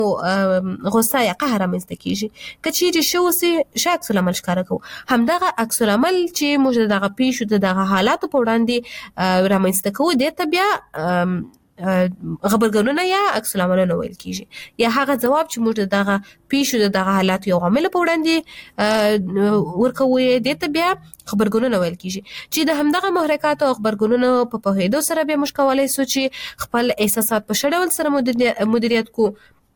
غصه یا قهر رامنځته کیږي. که چیرې ښه اوسي ښه عکس العمل ښکاره کوو. همدغه عکس العمل چې موږ د دغه پیښو د دغه حالاتو په وړاندې رامنځته کوو دې ته بیا غبرګونونه یا عکس العملونه ویل کیږي، یا هغه ځواب چې موږ د دغه پیښو د دغه حالاتو یو عامل په وړاندې ورکوو دې ته بیا غبرګونونه ویل کیږي، چې د همدغه محرکاتو او غبرګونونو په پوهېدو سره بیا موږ کولی سو چې خپل احساسات په ښه ډول سره مدیریت کو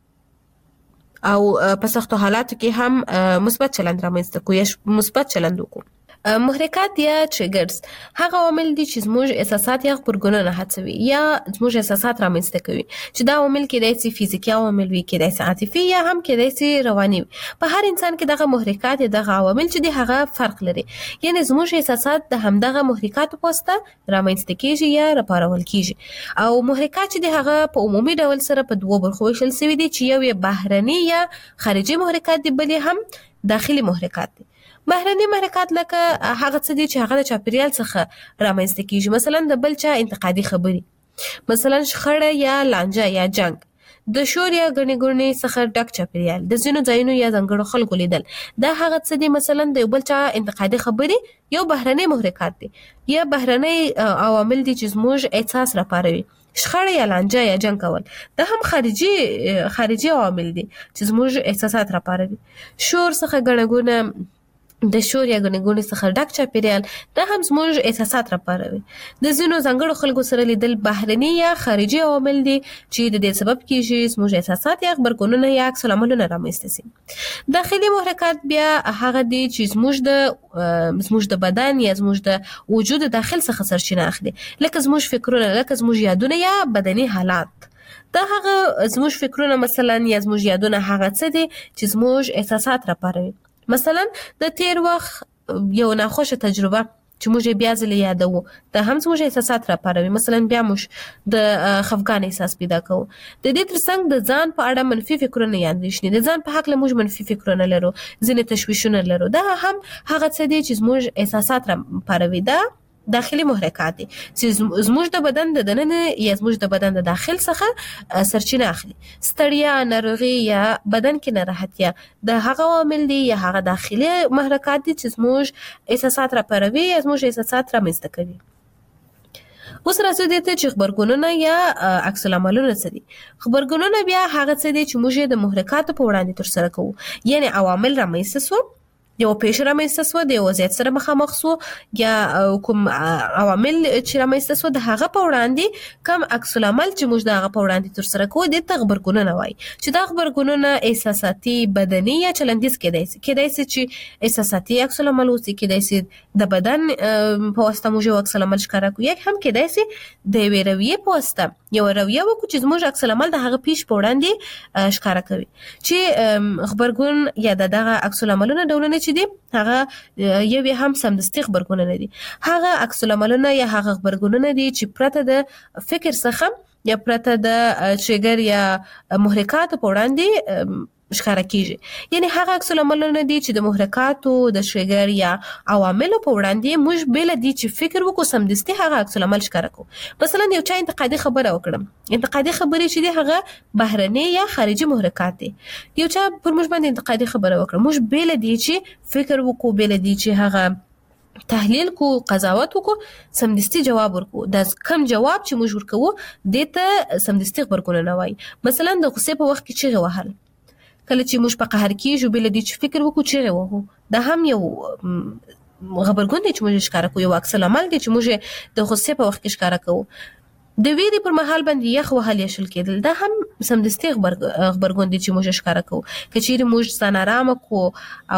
او په سختو حالاتو کې هم مثبت چلند رامنځته کو یا مثبت چلند وکړو. محرکات یا ټریګرز هغه عوامل دي چې زموږ احساسات یا غبرګونونه هڅوي یا زموږ احساسات رامنځته کوي، چې دا عوامل کېدای شي فزیکي عوامل وي، کېدای شي عاطفي یا هم کېدای شي رواني وي. په هر انسان کې دغه محرکات یا دغه عوامل چې دي هغه فرق لري، یعنی زموږ احساسات د همدغه محرکاتو په واسطه رامنځته کېږي یا راپارول کېږي. او محرکات چې دي هغه په عمومي ډول سره په دوه برخو ویشل شوي دي، چې یو یې بهرني یا خارجي محرکات دي، بل هم داخلي محرکات دي. بهرني محرکات لکه هغه څه دي چې هغه د چاپیریال څخه رامنځته کیږي، مثلا د بل چا انتقادي خبري، مثلا شخړه یا لانجه یا جنگ، د شور یا ګڼې ګوڼې څخه ډک چاپیریال، د ځینو ځایونو یا ځانګړو خلکو لیدل. دا هغه څه دي مثلا د یو بل چا انتقادي خبري یو بهرني محرکات دي یا بهرني عوامل دي چې زموږ احساس راپاروي. شخړه یا لانجه یا جنگ کول دا هم خارجي عوامل دي چې زموږ احساسات راپاروي. شور څخه ګڼه ګوڼه، د شور یا ګڼې ګوڼې څخه ډک چاپیریال دا هم زموږ احساسات راپاروي. د ځینو ځانګړو خلکو سره لیدل بهرني یا خارجي عوامل دي چې د دې سبب کیږي زموږ احساسات یا غبرګونونه یا عکس العملونه رامنځته شي. داخلي محرکات بیا هغه دي چې زموږ د بدن یا زموږ د وجود داخل څخه سرچینه اخلي، لکه زموږ فکرونه، لکه زموږ یادونه یا بدني حالات. دا هغه زموږ فکرونه مثلا یا زموږ یادونه هغه څه دي چې زموږ احساسات راپاروي. مثلا د تیر وخت یو ناخوشه تجربه چې موږ بیا ځلې یادوو دا هم زموږ احساسات راپاروي. مثلا بیا موږ د خفګان احساس پیدا کوو. د دې ترڅنګ د ځان په اړه منفي فکرونه یا اندېښنې، د ځان په هکله موږ منفي فکرونه لرو، ځینې تشویشونه لرو. دا هم هغه څه دي چې زموږ احساسات راپاروي. دا داخلي محرکات دي چې زموږ د بدن د دننه یا زموږ د بدن د داخل څخه سرچینه اخلي. ستړیا، ناروغي یا بدن کې ناراحتیا د هغه عوامل دي یا هغه داخلي محرکات دي چې زموږ احساسات راپاروي یا زموږ احساسات رامنځته کوي. اوس راځو دې ته چې غبرګونونه یا عکس العملونه څه دي. غبرګونونه بیا هغه څه دي چې موږ د محرکاتو په وړاندې ترسره کوو، یعنی عوامل رامنځته سو، یو پیښه رامنځته سوه، د یو وضعیت سره مخامخ سو، یا کوم عوامل چې رامنځته سوه د هغه په وړاندې کوم عکس العمل چې موږ د هغه په وړاندې ترسره کوو دې ته غبرګونونه وایي، چې دا غبرګونونه احساساتي، بدني یا چلندیز کېدای شي چې احساساتي عکس العمل اوسي، کېدای شي د بدن په واسطه موږ یو عکس العمل ښکاره کوو، یا هم کېدای شي د یوې رویې په واسطه یو رویه وکړو چې زموږ عکس العمل د هغه پیښې په وړاندې ښکاره کوي. چې غبرګون یا دغه عکس العملونه ډولونه چې دي هغه یو هم سمدستي غبرګونونه دي. هغه عکس العملونه یا هغه غبرګونونه دي چې پرته د فکر څخه یا پرته د ټریګر یا محرکاتو په وړاندې ښکاره کیږي. یعنی هغه عکس العملونه دي چې د محرکاتو، د ټریګر یا عواملو په وړاندې موږ بل دي چې فکر وکړو سمدستي هغه عکس العمل ښکاره کوو. مثلا یو چا انتقادي خبره وکړم، انتقادي خبرې چې دي هغه بهرني یا خارجي محرکات دي. یو چا پر موږ باندې انتقادي خبره وکړه، موږ بل دي چې فکر وکړو، بل دي چې هغه تحلیل کو، قضاوت وکړو، سمدستي جواب ورکو. دا کم جواب چې موږ ورکوو دې ته سمدستي غبرګونونه وایي. مثلا د غصې په وخت کې چیغې وهل، کله چې موږ په قهر کېږو بل دې چې فکر وکړو چیغې وهو، دا هم یو غبرګون دی چې موږ ښکاره کوو، یو عکس العمل دی چې موږ د غصې په وخت کې ښکاره کوو. د ویرې پر مهال باندې یخ وهل یا شل کېدل دا هم سمدستي غبرګون دی چې موږ ښکاره کوو. که چیرې موږ ځان ارامه کړو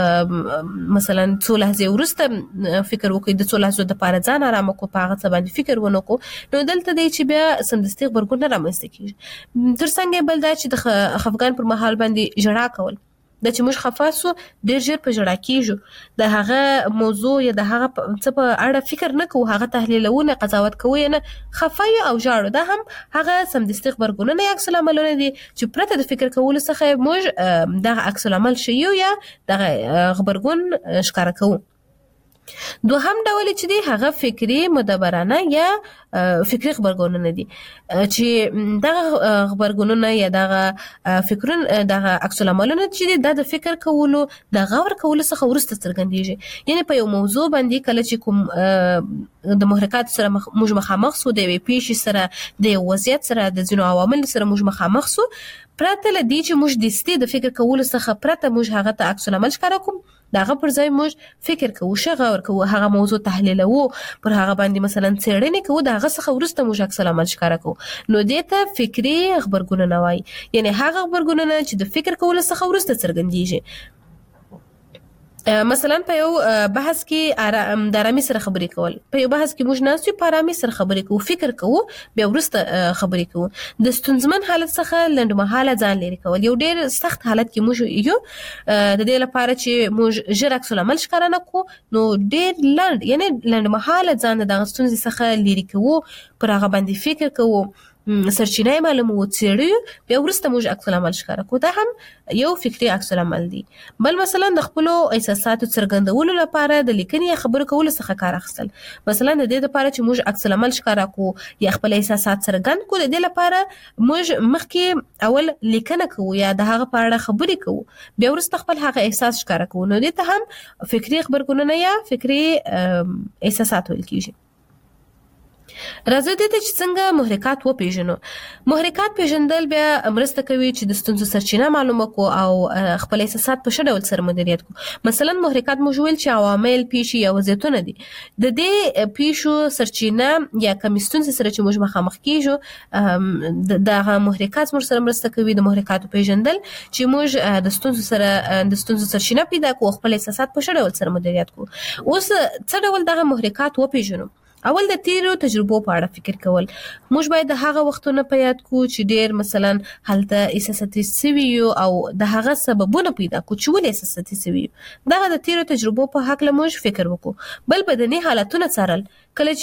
او مثلا څو لحظې وروسته فکر وکړو د څو لحظو دپاره ځان ارامه کړو، په هغه څه باندې فکر ونه کړو، نو دلته دی چې بیا سمدستي غبرګون نه رامنځته کېږي. تر څنګ بل دا چې د خفګان پر مهال باندې ژړا کول، دا چې موږ خفه سو ډېر ژر په ژړا کېږو، د هغه موضوع یا د هغه څه په اړه فکر نه کوو، هغه تحلیلوو نه، قضاوت کوو یې نه، خفه یو او ژاړو. دا هم هغه سمدستي غبرګونونه یا عکس العملونه دي چې پرته د فکر کولو څخه موږ دغه عکس العمل ښیو یا دغه غبرګون ښکاره کوو. دوهم ډول چې دی هغه فکری مدبرانه یا فکری خبرګونونه دي چې دغه خبرګونونه یا دغه فکرونه دغه عکس العملونه چې دی د فکر کولو د غور کولو څخه ورسته څرګندېږي. یعنی په یو موضوع باندې کله چې کوم د محرکات سره موږ مخامخ سو د یوې پیښې سره د یو وضعیت سره د ځینو عوامل سره موږ مخامخ سو، پرته له دې چې موږ دستي د فکر کولو څخه پرته موږ هغه ته عکس العمل ښکاره کوم، دغه پر ځای موږ فکر کوو، غور کوو، هغه موضوع تحلیلوو، پر هغه باندې مثلا څېړنې کوو، دغه څخه وروسته موږ عکس العمل ښکاره کوو. نو دې ته فکري غبرګونونه وایي، یعنی هغه غبرګونونه چې د فکر کولو څخه وروسته څرګندېږي. مثلا په یو بحث کې د آرامي سره خبرې کول، په یو بحث کې موږ ناست یو په آرامي سره خبرې کوو، فکر کوو، بیا وروسته خبرې کوو. د ستونزمن حالت څخه لنډمهاله ځان لرې کول، یو ډېر سخت حالت کې موږ یو د دې لپاره چې موږ ژر عکس العمل ښکاره نه کړو، نو ډېر لنډ یعنی لنډمهاله ځان د دغه ستونزې څخه لرې کوو، پر هغه باندې فکر کوو، سرچینه معلومو، څېړو، بیا وروسته موږ عکس العمل ښکاره کوو. دا هم یو فکري عکس العمل دی. بل مثلا د خپلو احساساتو څرګندولو لپاره د لیکنې یا خبرو کولو څخه کار اخیستل. مثلا د دې لپاره چې موږ عکس العمل ښکاره کوو یا خپل احساسات څرګند کوو، د دې لپاره موږ مخکې اول لیکنه کوو یا د هغه په اړه خبرې کوو، بیا وروسته خپل هغه احساس ښکاره کوو. نو دې ته هم فکري خبرګونونه یا فکري احساسات ویل کیږي. راځو دې ته چې څنګه محرکات وپېژنو. محرکات پېژندل بیا مرسته کوي چې د ستونزو سرچینه معلومه کو او خپل احساسات په ښه ډول سره مدیریت کو. مثلا محرکات موږ ویل چې عوامل، پیښې یا وضعیتونه دي. د دې پیښو سرچینه یا کومې ستونزې سره چې موږ مخامخ کیږو، دغه محرکات موږ سره مرسته کوي د محرکاتو پېژندل چې موږ د ستونزو سرچینه پیدا کو او خپل احساسات په ښه ډول سره مدیریت کو. اوس څه ډول دغه محرکات وپېژنو؟ اول د تیرو تجربو په اړه فکر کول. موږ باید د هغه وختونو په یاد کو چې ډېر مثلا هلته احساساتي سوي یو او د هغه سببونه پیدا کو چې ولې احساساتي سوي یو. دغه د تیرو تجربو په هکله موږ فکر وکړو. بل بدني حالتونه څارل. کله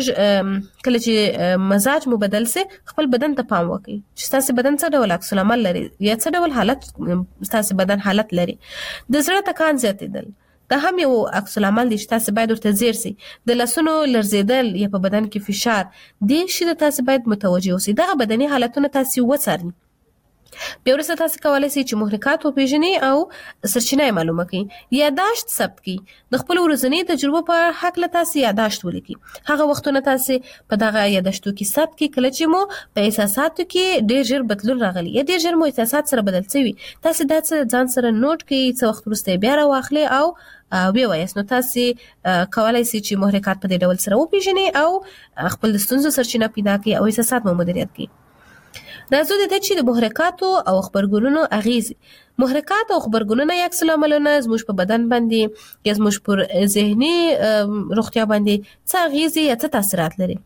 چې مزاج مو بدل سي، خپل بدن ته پام وکړئ چې تاسو بدن څه ډول عکس العمل لري یا څه ډول حالت تاسو بدن حالت لري. د زړه ټکان زیاتېدل، دا هم یو عکس العمل دی چې تاسو باید ورته ځیر سئ. د لاسونو لرزېدل یا په بدن کې فشار، دې شي ته تاسو باید متوجه اوسئ. دغه بدني حالتونه تاسو وڅارئ. بیا وروسته تاسو کولی شئ چې محرکات وپېژنئ او سرچینه یې معلومه کړئ. یاداشت ثبت کړئ. د خپلو ورځنۍ تجربو په هکله تاسو یاداشت ولیکئ. هغه وختونه تاسو په دغه یاداشتو کې ثبت کړئ کله چې مو په احساساتو کې ډېر ژر بدلون راغلی یا ډېر ژر مو احساسات سره بدل شوي. تاسو دا څه ځان سره نوٹ کړئ، څه وخت وروسته بیا راواخلئ او وی وایاست. نو تاسو کولای شئ چې محرکات په دې ډول سره وپېژنئ او خپل د ستونزو سرچینه پیدا کړئ او احساسات مو مدیریت کړئ. راځو د دې چې د محرکاتو او خبرګونونو اغیزې. محرکات او خبرګونونه یا عکس العملونه زموږ په بدن باندې یا زموږ پر ذهني روغتیا باندې څه اغیزې یا څه تاثیرات لري.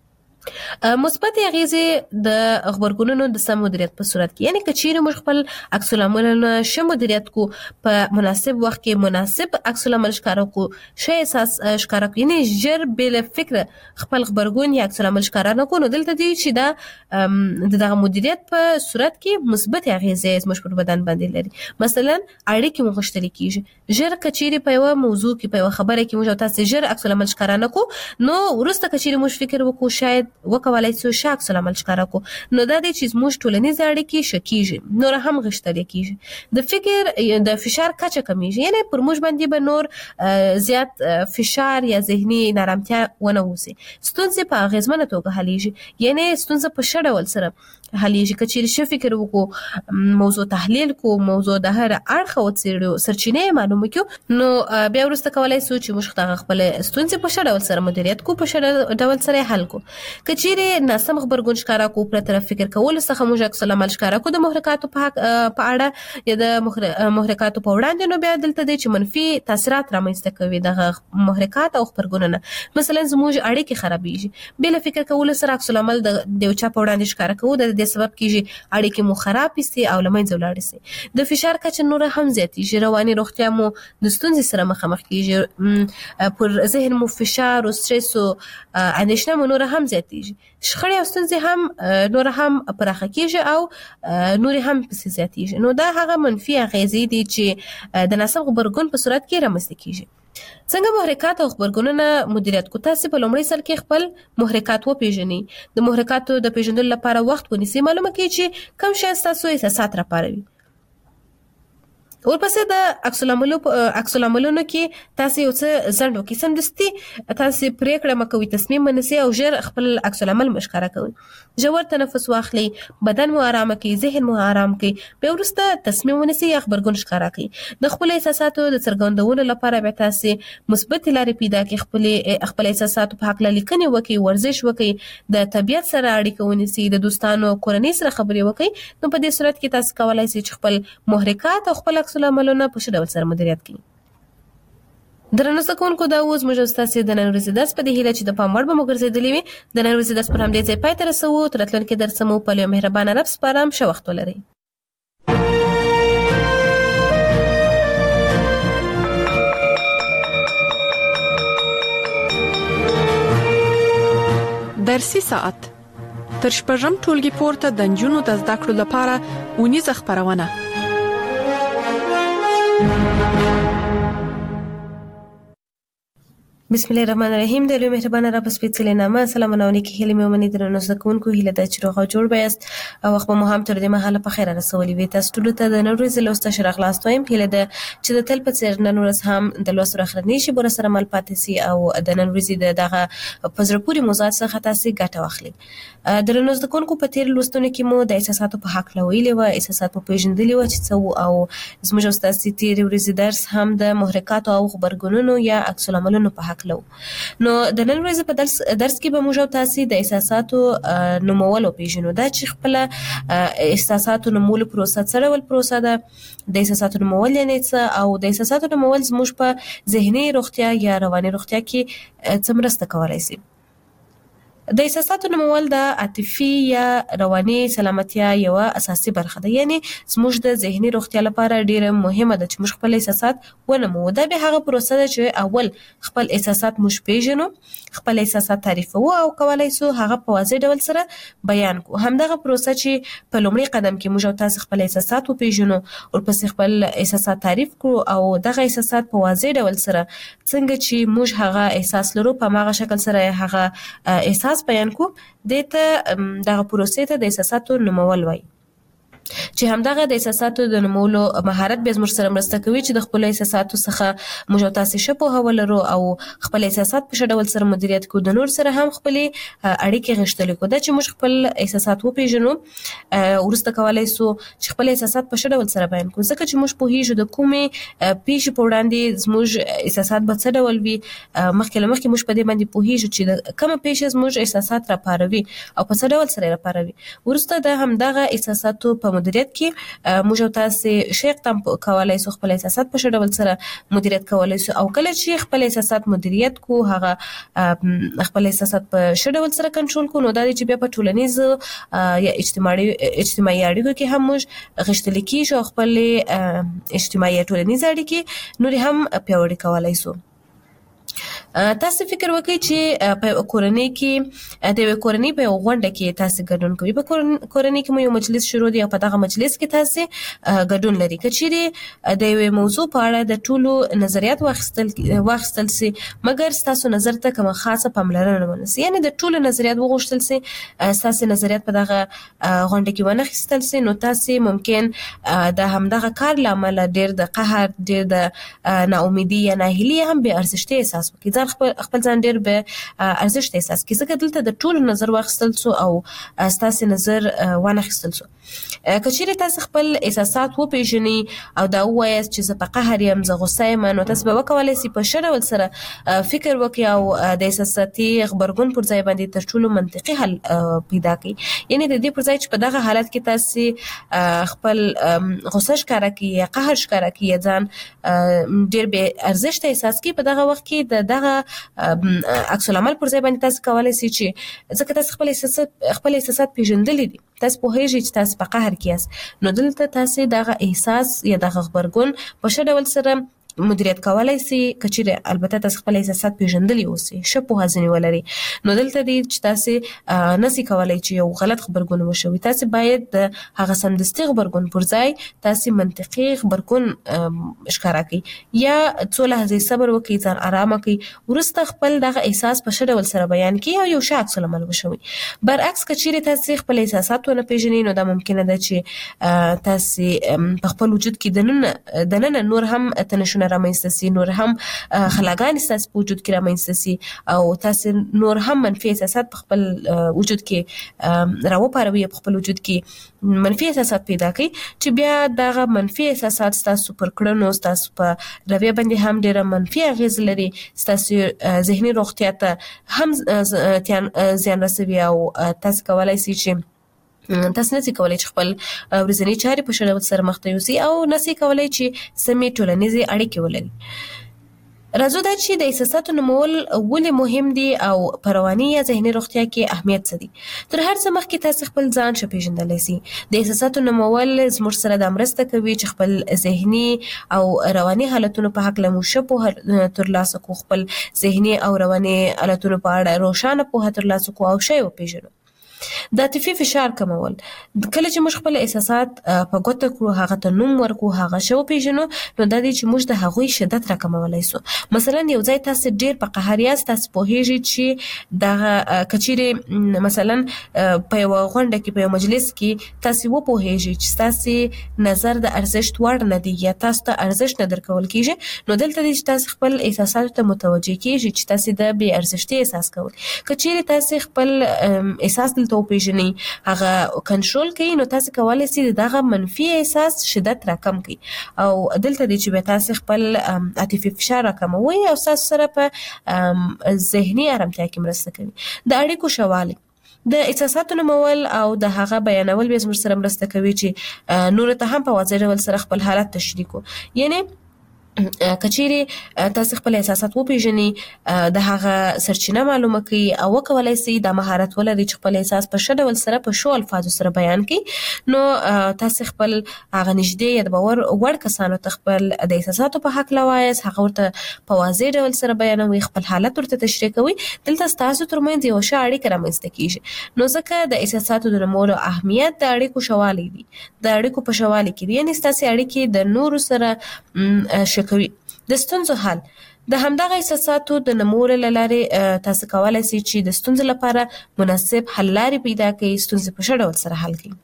مثبت اغیزې د خبرګونونو د سم مدیریت په صورت کې، یعنی که چیرې موږ خپل عکس العملونه ښه مدیریت کو، په مناسب وخت کې مناسب عکس العمل ښکاره کو، ښه احساس ښکاره کو، یعنی ژر بې له فکره خپل خبرګون یا عکس العمل ښکاره نه کو، نو دلته دی چې دا د دغه مدیریت په صورت کې مثبت اغیزې زموږ پر بدن باندې لري. مثلا اړیکې مو غښتلې کیږي. ژر که چیرې په یوه موضوع کې په یوه خبره کې موږ تاسو ژر عکس العمل ښکاره نه کو، نو وروسته که چیرې موږ فکر وکړو شاید وکولای شو ښه عکس العمل ښکاره کو، نو دا دی چې زموږ ټولنیزې اړیکې ښه کیږي، نور هم غښتلې کیږي. د فکر د فشار کچه کمیږي، یعنی پر موږ باندې به نور زیات فشار یا ذهني نارامتیا ونه اوسي. ستونزې په اغیزمنه توګه حلیږي، یعنی ستونزه په ښه ډول سره حلیږي. که چیرې ښه فکر وکړو، موضوع تحلیل کو، موضوع د هر اړخه وڅېړو، سرچینې یې معلومه کړو، نو بیا وروسته کولی شو چې موږ دغه خپلې ستونزې په ښه ډول سره مدیریت کو، په ښه ډول سره یې حل کو. که چیرې ناسم خبرګون ښکاره کو، پرته فکر کولو څخه موږ عکس العمل ښکاره کو د محرکاتو په اړه یا د محرکاتو په وړاندې، نو بیا دلته دی چې منفي تاثیرات رامنځته کوي دغه محرکات او خبرګونونه. مثلا زموږ اړیکې خرابېږي. بې له فکر کولو سره عکس العمل د یو چا په وړاندې ښکاره کوو، د دې سبب کېږي اړیکې مو خراب سي او له منځه ولاړې سي. د فشار کچه نوره هم زیاتېږي. رواني روغتیا مو د ستونزې سره مخامخ کېږي. پر ذهن مو فشار او سترس او اندېښنه مو نوره هم زیاتېږي. زیاتیږي، شخړې او ستونزې هم نور هم پراخه کیږي او نور هم پسې زیاتیږي. نو دا هغه منفي اغیزې دي چې د ناسم غبرګون په صورت کې رامنځته کیږي. څنګه محرکات او خبرګونونه مدیریت کو؟ تاسو په لومړي سر کې خپل محرکات وپیژنئ. د محرکاتو د پیژندلو لپاره وخت ونیسئ. معلومه کړئ چې کوم شی ستاسو احساسات راپاروي. ورپسې د عکس العملونو کې تاسو یو څه ځنډ وکړئ. سمدستي تاسو پریکړه مکوئ، تصمیم ونیسئ او ژر خپل عکس العمل مشکره کوئ. ژور تنفس واخلئ، بدن مو آرام کړئ، ذهن مو آرام کړئ. بیا وروسته تصمیم ونیسئ یا خبرګون ښکاره کړئ. د خپل احساساتو د څرګندولو لپاره بیا تاسو مثبت لارې پیدا کړئ. خپل احساساتو په حق لیکنې وکړئ، ورزش وکړئ، د طبیعت سره اړیکه ونیسئ، د دوستانو کورنۍ سره خبرې وکړئ. نو په دې صورت کې تاسو کولای شئ چې خپل محرکات او خپل عکس العملونه په ښه ډول سره مدیریت کړئ. درنو زده کوونکو، دا اوس موږ ستاسو د نن ورځې درس په دې هیله چې د پام وړ به مو ګرځېدلی وي. د نن ورځې درس پر همدې ځای پای ته رسوو. تر راتلونکي درسه مو په یو مهربانه رب سپارم. ښه وخت ولرئ. درسي ساعت تر شپږم ټولګي پورته د نجونو د زده کړو لپاره اونیزه خبرونه. بسم الله الرحمن الرحیم. د لوی مهربانه رب سپېڅلې نامه سلامونه او نیکې هیلې مې ومنئ. درنو زده کوونکو، هیله ده چې روغ او جوړ به یاست او وخت به مو هم تر دې مهاله په خیر رسولی وي. تاسو ټولو ته د نن ورځې لوست اشاره خلاص وایم. هیله ده چې د تل په څېر نن ورځ هم د لوست اخرنۍ شیبو سره مل پاتې سي او د نن ورځې د دغه په زړه پورې موضوعات څخه تاسو ګټه واخلئ. درنو زده کوونکو، په تیر لوستونو کې مو د احساساتو په حق ویلي و، احساسات مو پیژندلي و چې څه او زموږ استاد تیر ورځې درس هم د محرکاتو او خبرګونونو یا عکس العملونو په حق لو. نو د نن ورځې په درس کې به موږ تاسو د احساساتو نومول پیژنو. دا چې خپل احساساتو نومول پروسه څه ډول پروسه ده، د احساساتو نومول یعنی څه، او د احساساتو نومول زموږ په ذهني روغتیا یا رواني روغتیا کې څه مرسته کولای شي. د احساساتو نومول د عاطفي یا رواني سلامتیا یو اساسي برخه ده. یعنی زموږ د ذهني روغتیا لپاره ډیره مهمه ده چې موږ خپل احساسات ونمو. دا به هغه پروسه ده چې اول خپل احساسات موږ پیژنو، خپل احساسات تعریفو او کولای شو هغه په واضح ډول سره بیان کو. همدغه پروسه چې په لومړي قدم کې موږ تاسو خپل احساسات وپیژنو او پس خپل احساسات تعریف کړو او دغه احساسات په واضح ډول سره څنګه چې موږ هغه احساس لرو په هغه شکل سره هغه احساس بیان کو. دته دغه پروسې ته د احساساتو نومول وایي. چې همدغه د احساساتو د نومولو مهارت به زموږ سره مرسته کوي چې د خپل احساساتو څخه موږ تاسو شپه هولرو او خپل احساسات په شډول سره مدیریت کو. د نور سره هم خپل اړیکې غښتلې کو. دا چې موږ خپل احساسات وپیژنو ورسته کولای شو چې خپل احساسات په شډول سره بیان کو. ځکه چې موږ په هیڅ د کومې پیښې په وړاندې زموږ احساسات به څه ډول وي، مخکې موږ په دې باندې په هیڅ چې د کومه پیښه زموږ احساسات را پاروي او په څه ډول سره را پاروي. ورسته د همدغه احساساتو په مدیریت کې موږ تاسو شیخ تم کولای شو خپل احساسات په شډول سره مدیریت کولای شو. او کله چې خپل احساسات مدیریت کو، هغه خپل احساسات په شډول سره کنټرول کو، نو دا چې بیا په ټولنیز یا اجتماعي اړیکو کې هم موږ غښتلي کیږو، خپل اجتماعي ټولنیز اړیکې نور هم پیاوړي کولای شو. تاسو فکر وکړئ چې په کورنۍ کې د کورنۍ په غونډه کې تاسو ګډون کوئ. په کورنۍ کې مو یو مجلس شروع دی او په دغه مجلس کې تاسو ګډون لري. کچېرې د یو موضوع په اړه د ټولو نظریات واخیستل سي، مګر تاسو نظر ته کومه خاصه پاملرنه ونیسئ. یعنی د ټولو نظریات وغوښتل سي، تاسو نظریات په دغه غونډه کې ونه اخیستل سي، نو تاسو ممکن د همدغه کار لامل ډیر د قهر، ډیر د ناامیدي یا ناهیلي هم به ارزښت احساس وکړي. خپل ځان ډیر به ارزښت احساس کړي. ځکه دلته د ټولو نظر واخیستل سو او تاسو نظر ونه اخیستل سو. کچېرې تاسو خپل احساسات وپیژنئ او دا ووایاست چې زه په قهر یم، زه غوسه یم، نو تاسو به وکولای شئ په ښه ډول سره فکر وکړئ او د احساساتي غبرګون پر ځای باندې تر ټولو منطقي حل پیدا کړئ. یعنی د دې پر ځای چې په دغه حالت کې تاسو خپل غوسه ښکاره کړئ یا قهر ښکاره کړئ یا ځان ډیر به ارزښت احساس کړئ، په دغه وخت کې دغه عکس العمل پر ځای باندې تاسو کولای شئ چې ځکه تاسو خپل احساسات پیژندلي دي، تاسو پوهیږئ چې تاسو په قهر کې یاست، نو دلته تاسو دغه احساس یا دغه خبرګون په ښه ډول سره مدیریت کولای شي کچېره البته تاسو خپل احساسات پیژندلی اوسئ شپو هزنی ولري نو دلته دي چې تاسو نسی کولای چې یو غلط خبرګون وشوي تاسو باید د هغه سمدستي خبرګون پر ځای تاسو منطقي خبرګون ښکارا کړئ یا څو لحظې صبر وکړئ ځان آرام کړئ ورسته خپل دغه احساس په ښه ډول سره بیان کړئ او یو ښه عکس العمل وشوي برعکس کچېره تاسو خپل احساسات ونه پیژنئ نو دا ممکنه ده چې تاسو په خپل وجود کې دننه نور هم تنشونه رامنځته سي نور هم خلاګان تاسو په وجود کې رامنځته سي او تاسو نور هم منفي احساسات په خپل وجود کې راوپاروي په خپل وجود کې منفي احساسات پیدا کوي چې بیا دغه منفي احساسات تاسو پر کړنو تاسو په رویه باندې هم ډېر منفي اغیز لري تاسو ذهني روغتیا ته هم زیان رسوي او تاسو کولای شئ چې تاسو نسی کولای چې خپل ورځنی چارې په ښه ډول سره مخ ته یوسئ او نسی کولای چې سمې ټولنیزې اړیکې ولري راځو دا چې د احساساتو نومول ولې مهم دي او په رواني یا ذهني روغتیا کې اهمیت څه دي تر هر څه مخکې تاسو خپل ځان ښه پیژندلی سئ د احساساتو نومول زموږ سره دا مرسته کوي چې خپل ذهني او رواني حالتونو په هکله مو ښه پوهه ترلاسه کړو خپل ذهني او رواني حالتونو په اړه روښانه پوهه ترلاسه کړو او ښه وپېژنو د عاطفي فشار کمول کله چې موږ خپل احساسات په ګوته کړو هغه ته نوم ورکړو هغه شو پیژنو نو دا دی چې موږ د هغوی شدت راکمولای شو مثلا یو ځای تاسو ډیر په قهر یاست تاسو پوهیږئ چې د کچېره مثلا په یو غونډه کې په یو مجلس کې تاسو وپوهیږئ چې تاسو نظر د ارزښت وړ نه دی یا تاسو ته ارزښت نه درکول کیږي نو دلته چې تاسو خپل احساسات ته متوجه کیږئ چې تاسو د بې ارزښتي احساس کوئ کچېره تاسو خپل احساس ته پیژنئ هغه کنټرول کړئ نو تاسو کولای شئ دغه منفي احساس شدت راکم کړئ او دلته د چې تاسو خپل عاطفي فشار راکموي او تاسو سره په ذهني آرامتیا کې مرسته کوي د اړیکو شواله د احساساتو نومول او د هغه بیانول به زموږ سره مرسته کوي چې نور ته هم په واضح ډول سره خپل حالت تشریح کړو یعنی کچېره تاسو خپل احساسات وپېژنئ د هغه سرچینه معلومه کړئ او وکولای شئ دا مهارت ولرئ چې خپل احساس په ښه ډول سره په ښو الفاظو سره بیان کړئ نو تاسو خپل هغه نږدې یا د باور وړ کسانو ته خپل د احساساتو په هکله وایاست هغه ورته په واضح ډول سره بیانوي خپل حالت ورته تشریح کوي دلته ستاسو ترمنځ یو ښه اړیکه رامنځته کیږي نو ځکه د احساساتو د نومولو اهمیت د اړیکو شوالی دی د اړیکو په شوالی کې دی یعنی ستاسو اړیکې د نورو سره شکوي د ستونزو حل د همدغه احساساتو د نمولو لارې تاسو کولای شئ چې د ستونزو لپاره مناسب حل لارې پیدا کړئ ستونزې په ښه ډول سره حل کړئ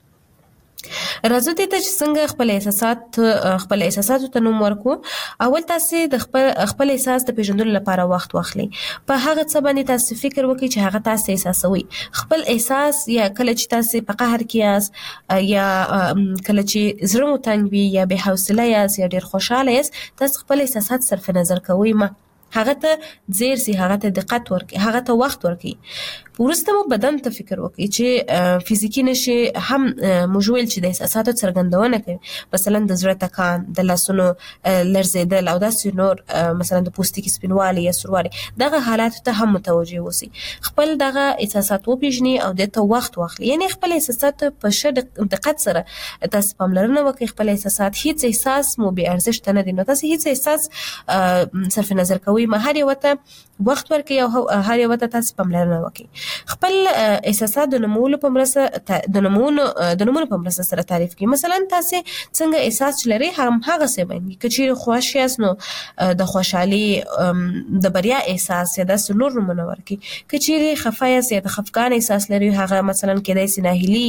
راځو دې ته چې څنګه خپل احساساتو ته نوم ورکو اول تاسو د خپل احساس د پیژندلو لپاره وخت واخلئ په هغه څه باندې تاسو فکر وکړئ چې هغه تاسو احساسوي خپل احساس یا کله چې تاسو په قهر کې یاست یا کله چې زړه مو تنګ وي یا بې حوصله یاست یا ډېر خوشحاله یاست تاسو خپل احساسات صرف نظر کوئ هغه ته زیر سي هغه ته دقت ورکړئ هغه ته وخت ورکړئ ورسته مو بدن ته فکر وکړئ چې فزیکی نشي هم موجول چې د احساساتو څرګندونه کوي مثلا د زړه ټکان د لاسونو لړزیدل او داسې نور مثلا د پوستکي سپینوالی یا سوروالی دغه حالات ته هم متوجه اوسئ خپل دغه احساسات وپېژنئ او دته وخت واخلئ یعنی خپل احساسات په ښه دقت سره تاسو پاملرنه وکړئ خپل احساسات هیڅ احساس مو بې ارزښته نه دي نو تاسو هیڅ احساس صرف نظر کوئ هر یو ته وخت ورکړئ او هر یو ته تاسو پاملرنه وکړئ خپل احساسات د نومولو په مرسته د نومونو په مرسته سره تعریف کړئ مثلا تاسو څنګه احساس لرئ هغه څه باندې کچېره خوښ یاست نو د خوشحالي د بریا احساس یا د نور نومونه ورکړئ کچېره خفه یاست یا د خفګان احساس لرئ هغه مثلا کېدای شي ناهیلي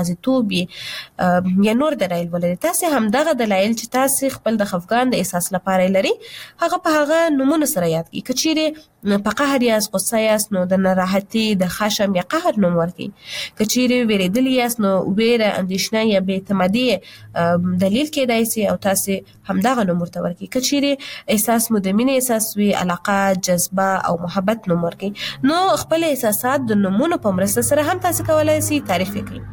یوازیتوب یا نور دلایل ولري تاسو هم دغه دلایل چې تاسو خپل د خفګان د احساس لپاره لري هغه په هغه نومونه سره یاد کړئ کچېره په قهر یاست غصه یاست نو د ناراحتي د خشم یا قهر نوم ورکړئ کچېره ویریدلی یاست نو ویره اندېښنه یا بې اعتمادي دلیل کېدای شي او تاسو همدغه نوم ورته ورکړئ کچېره احساس مو د مینې احساس وي علاقه جذبه او محبت نوم ورکړئ نو خپل احساسات د نومونو په مرسته سره هم تاسو کولای شئ تعریف کړئ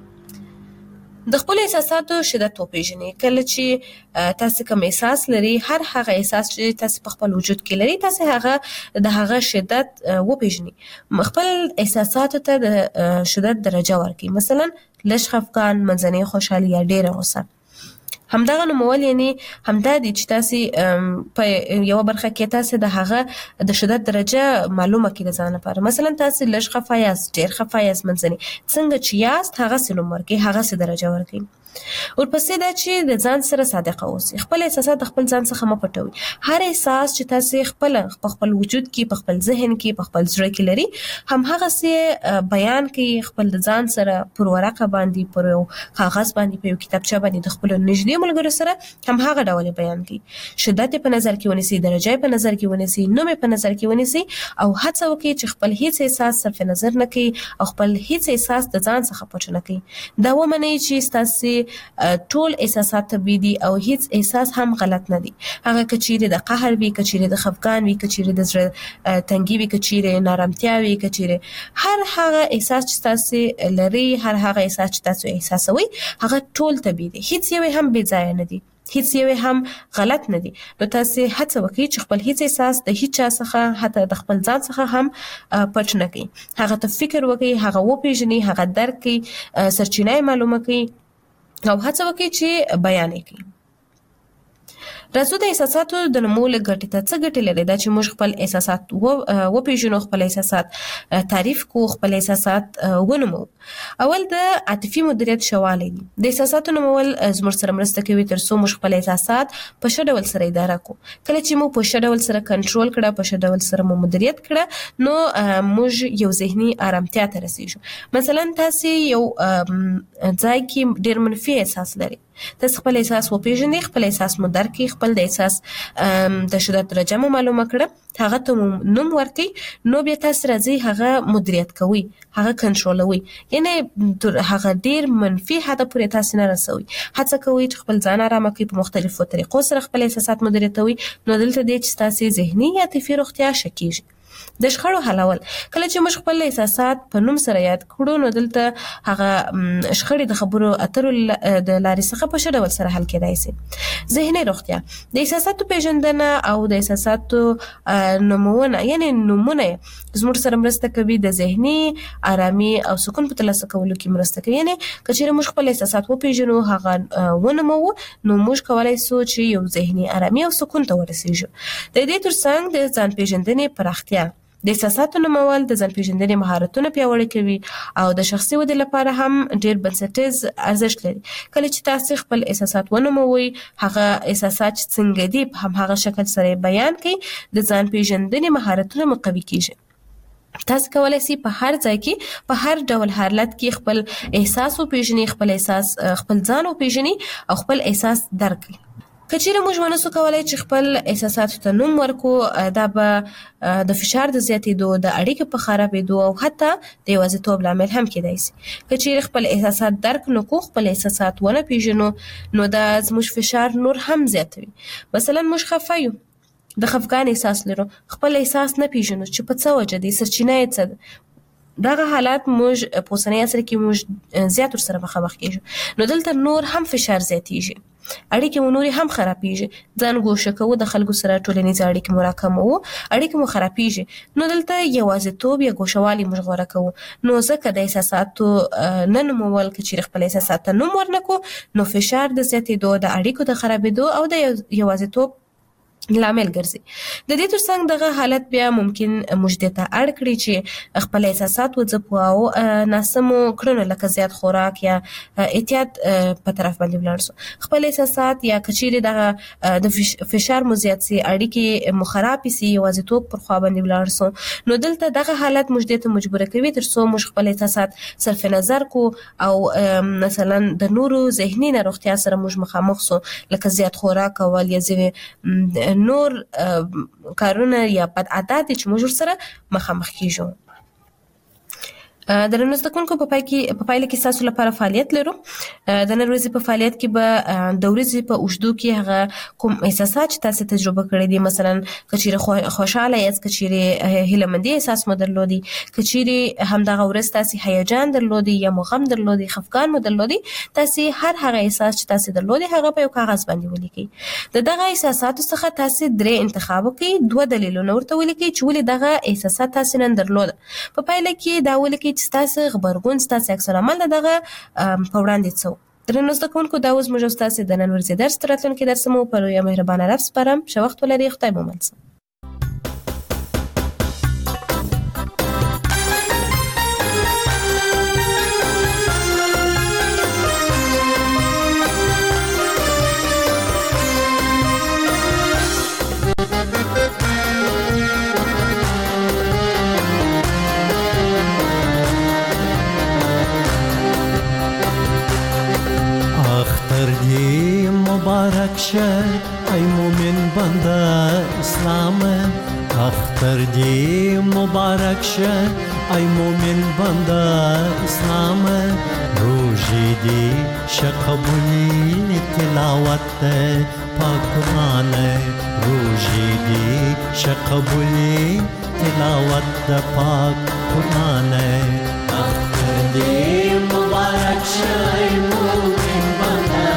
د خپل احساساتو شدت وپېژنئ کله چې تاسو کوم احساس لري هر هغه احساس چې تاسو په خپل وجود کې لري تاسو هغه د هغه شدت وپېژنئ خپل احساساتو ته د شدت درجه ورکړئ مثلا لږ خفګان منځنۍ خوشحالي یا ډېره غوسه همدغه نومول یعنی همدا دي چې تاسو په یو برخه کې تاسو د هغه د شدت درجه معلومه کړئ د ځان لپاره. مثلا تاسو لږ خفه یاست، ډیر خفه یاست، منځني څنګه چې یاست هغه سه نوم ورکړئ، هغه سه درجه ورکړئ. ورپسې دا چې د ځان سره صادق اوسئ، خپل احساسات خپل ځان څخه مه پټوئ. هر احساس چې تاسو خپل وجود کې، په خپل ذهن کې، په خپل زړه کې لري، هم هغه سه بیان کړئ خپل ځان سره پر ورقه باندې، پر یو کاغذ باندې، په یو کتابچه باندې د خپل نږدې ملګرو سره هم هغه ډول بیان کړئ. شدت په نظر کې ونیسئ، درجه په نظر کې ونیسئ، نوم په نظر کې ونیسئ، او هڅه وکړئ چې خپل هیڅ احساس صرف نظر نه کړئ او خپل هیڅ احساس د ځان څخه پټ نه کړئ. دا ومنئ چې تاسو ټول احساسات طبيعي دي او هیڅ احساس هم غلط نه دي. هغه کچيره د قهر وي، کچيره د خفګان وي، کچيره د زړه تنګي وي، کچيره نارامتیا وي، کچيره هر هغه احساس چې تاسو لري، هر هغه احساس چې تاسو احساسوي، هغه ټول طبيعي دي، هیڅ یو هم بې ځای نه دي، هیڅ یو هم غلط نه دي. نو تاسو هڅه وکړئ چې خپل هیڅ احساس د هیڅ چا څخه، حتی د خپل ځان څخه هم پټ نه کړئ. هغه ته فکر وکړئ، هغه وپیژنئ، هغه درک کړئ، سرچینه معلومه کړئ او هڅه وکړئ چې بیان کړئ. راځو د احساساتو د نومولو ګټې ته. څه ګټې لري دا چې موږ خپل احساسات وپیژنو، خپل احساسات تعریف کو، خپل احساسات ونومو. اول د عاطفي مدیریت شواله دي. د احساساتو نومول زموږ سره مرسته کوي تر څو موږ خپل احساسات په ښه ډول سره اداره کو. کله چې موږ په ښه ډول سره کنټرول کړه، په ښه ډول سره مو مدیریت کړه، نو موږ یو ذهني آرامتیا ته رسیږو. مثلا تاسو یو ځای کې ډیر منفي احساس لري، تاسو خپل احساس وپیژنئ، خپل احساس مو درک کړئ، خپل د احساس د شدت درجه مو معلومه کړه، هغه ته نوم ورکړئ، نو بیا تاسو راځي هغه مدیریت کوئ، هغه کنټرولوي، یعنی هغه ډیر منفي حد پورې تاسو نه رسوي. هڅه کوئ چې خپل ځان آرام کړئ، په مختلفو طریقو سره خپل احساسات مدیریتوي. نو دلته دې چې تاسو ذهني یا عاطفي روغتیا شکیږي. د شخړو حلول، کله چې موږ خپل احساسات په نوم سره یاد کړو، نو دلته هغه شخړې د خبرو اترو د لارې څخه په ښه ډول سره حل کېدای شي. ذهني روغتیا، د احساساتو پیژندنه او د احساساتو نومونه، یعنی نومونه زموږ سره مرسته کوي د ذهني آرامي او سکون په ترلاسه کولو کې مرسته کوي. یعنی کچېرې موږ خپل احساسات وپیژنو، هغه ونومو، نو موږ کولای شو چې یو ذهني آرامي او سکون ته ورسیږو. د دې ترڅنګ د ځان پیژندنې پراختیا، د احساساتو نومول د ځان پیژندنې مهارتونه پیاوړي کوي او د شخصي ودې لپاره هم ډیر بنسټیز ارزښت لري. کله چې تاسو خپل احساسات ونوموي، هغه احساسات څنګه دي په هم هغه شکل سره بیان کړئ، د ځان پیژندنې مهارتونه مو قوي کیږي. تاسو کولای شئ په هر ځای کې، په هر ډول حالت کې خپل احساس وپیژنئ، خپل ځان وپیژنئ او خپل احساس درک کړئ. کچېرې موږ ونسو کولای چې خپل احساساتو ته نوم ورکو، دا به د فشار د زیاتېدو، د اړیکو په خرابېدو او حتی د یوازیتوب لامل هم کېدای شي. کچېرې خپل احساسات درک نکړو، خپل احساسات ونه پیژنو، نو دا زموږ فشار نور هم زیاتوي. مثلا موږ خفه یو، د خفګان احساس لرو، خپل احساس نه پیژنو چې په څه وجه دی، سرچینه یې څه ده. دغه حالات موږ په اوسنۍ عصر کې موږ زیات ورسره مخامخ کېږو. نو دلته نور هم فشار زیاتېږي، اړیکې مو نورې هم خرابېږي، ځان ګوښه کوو، د خلکو سره ټولنیز اړیکې مو راکموو، اړیکې مو خرابېږي. نو دلته یوازیتوب یا ګوښهوالي موږ غوره کوو. نو ځکه د احساساتو نه نومول، که چېرې خپل احساسات ته نوم ورنکړو، نو فشار د زیاتېدو، د اړیکو د خرابېدو او د یوازیتوب لامل ګرځي. د دې ترڅنګ دغه حالت بیا ممکن موږ دې ته اړ کړي چې خپل احساسات وځپو او ناسمو کړنو لکه زیات خوراک یا اعتیاد په طرف باندې ولاړ شو. خپل احساسات یا کچېرې دغه د فشار مو زیات سي، اړیکې مو خراب سي، یوازیتوب پر خوا باندې ولاړ شو، نو دلته دغه حالت موږ دې ته مجبور کوي تر څو موږ خپل احساسات صرف نظر کو او مثلا د نورو ذهني ناروغتیا سره موږ مخامخ سو، لکه زیات خوراک کول یا ځینې نور کارونه یا بد عادت چې موږ سره مخامخ کیږو. د نن ورځې کوونکو په پایله کې تاسو لپاره فعالیت لرو. د نن ورځې په فعالیت کې به د ورځې په اوږدو کې هغه کوم احساسات چې تاسو تجربه کړی دي، مثلا کچېرې خوشاله یاست، کچېرې هیله‌مندي احساس مو درلودي، کچېرې همدغه ورځ تاسو هیجان درلودي یا غم درلودي، خفګان مو درلودي، تاسو هر هغه احساس چې تاسو درلودي هغه په یو کاغذ باندې ولیکئ. دغه احساساتو څخه تاسو درې انتخاب وکړئ، دوه دلیلونه ورته ولیکئ چې ولې دغه احساسات تاسو نن درلود. په پایله کې دا ولیکئ چې تاسو غبرګون، تاسو عکس العمل دغه په وړاندې څه درنو زده کوونکو دا اوس موږ ستاسو د نن ورځې درس راتلونکي درس مو په لویه مهربانه رب سپارم ښه وخت ولرئ خدای مو مل شه. مبارک شه ای مومن بنده اسلام اختر دی مبارک شه ای مومن بنده اسلام روزی دی شقبولی تلاوت پاک قرآن روزی دی شقبولی تلاوت پاک قرآن اختر دی مبارک شه ای مومن بنده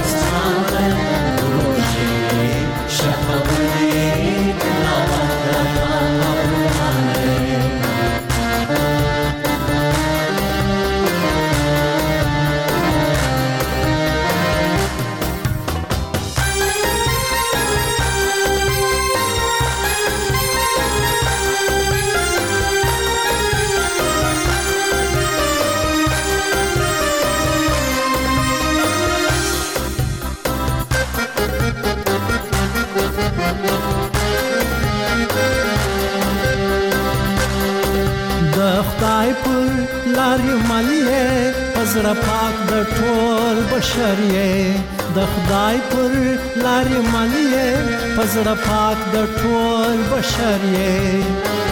خدای پر لارې ملې پزړه پاک د ټول بشریې د خدای پر لارې ملې پزړه پاک د ټول بشریې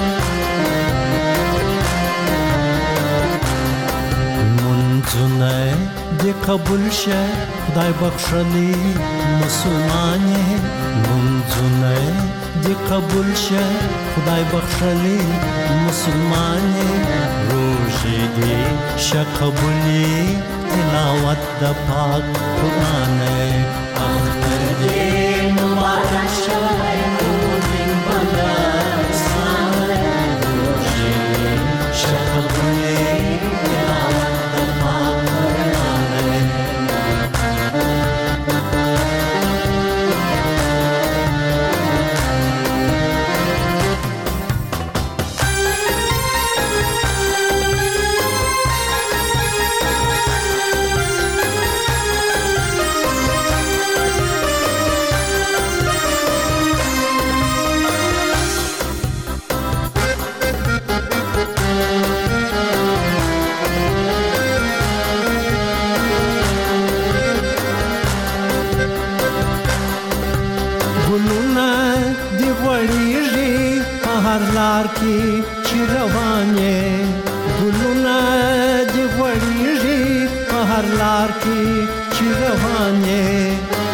منځونه دې قبول شه خدای بخښلي مسلمانې منځونه دې قبول شه خدای بخښلي مسلمانې روزي دې شقبولي تلاوت د پاک قرآن اختر دې مبارک شه مومن بنده اسلام روزي دې شقبولي تلاوت د پاک قرآن لار کې چې روانې ګلونه دې غوړېږي په هر لار کې چې روانې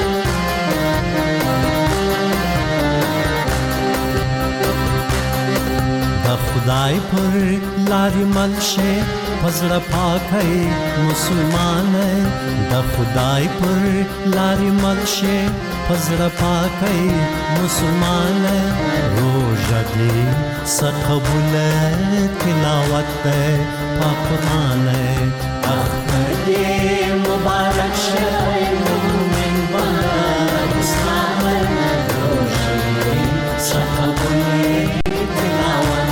د خدای پر لارې مل شي پزړه پاکي مسلمان د خدای پر لارې مل شي پزړه پاکي مسلمان روزه دې سقبول تلاوت پاک قرآن اختر دې مبارک شه مومن بنده اسلام روزه دې سقبول تلاوت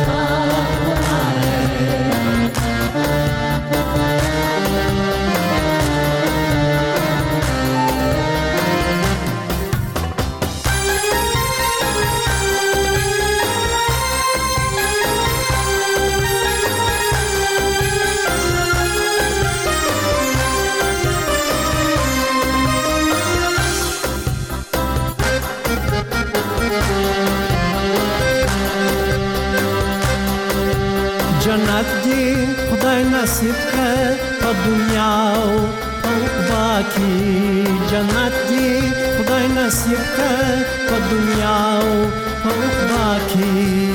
جنت دی خدای نصیب کړ په دنیا او په عقبا کې جنت دی خدای نصیب کړ په دنیا او په عقبا کې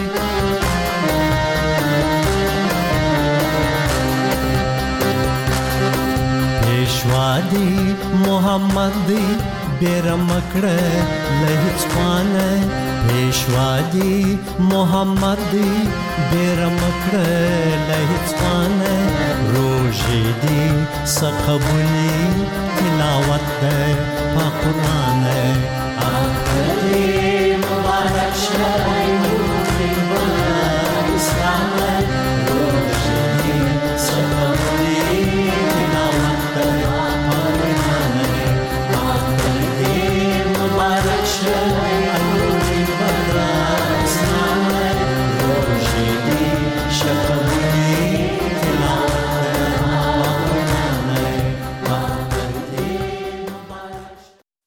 پیشوا دی محمد دی بیرم کړ له هیڅ پیشوا دی محمد دی بیرمکړه لهڅوانه روزي دی سقبلی تلاوت په قران اخري